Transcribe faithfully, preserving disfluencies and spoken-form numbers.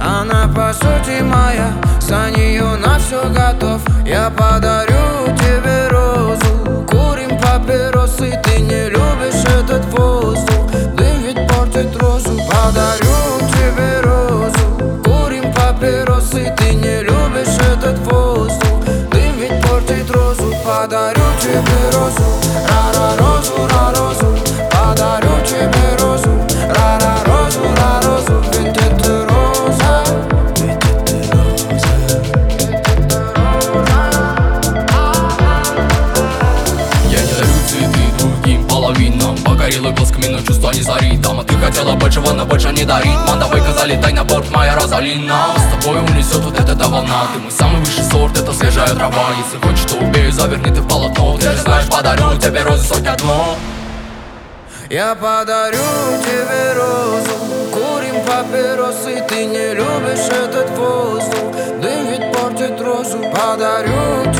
Она по сути моя, за нее на все готов. Я подарю тебе розу, курим папиросы. Ты не любишь этот воздух, дым ведь портит розу. Подарю тебе розу, курим папиросы. Ты не любишь этот воздух, дым ведь портит розу. Подарю тебе розу, ра-ра, розу, ра, розу. Подарю тебе розу, ра-ра, розу, ра, розу. Ведь это роза, ведь это роза, ведь это роза. Я не дарю цветы другим половинам, погорелый глазками, но чувства не зарит. Там, а ты хотела большего, но больше не дарит. Ман, давай-ка залетай на борт, моя Розалина. С тобой унесет вот эта волна. Ты мой самый высший сорт, это свежая трава. Если хочешь, то убей, заверни ты в полотно. Ты же знаешь, подарю тебе розы сотня одно. Я подарю тебе розу, курим папиросы. Ты не любишь этот воздух, дым ведь портит розу. Подарю